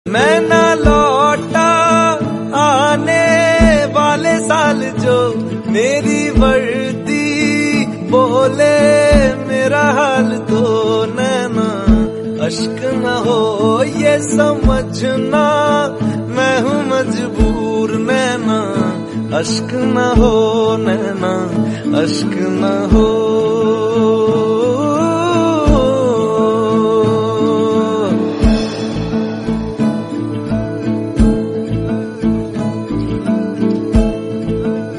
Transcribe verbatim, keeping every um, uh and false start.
मैं ना लौटा आने वाले साल जो मेरी वर्दी बोले मेरा हाल तो नैना अश्क न हो ये समझना मैं हूँ मजबूर नैना अश्क न हो नैना अश्क न हो।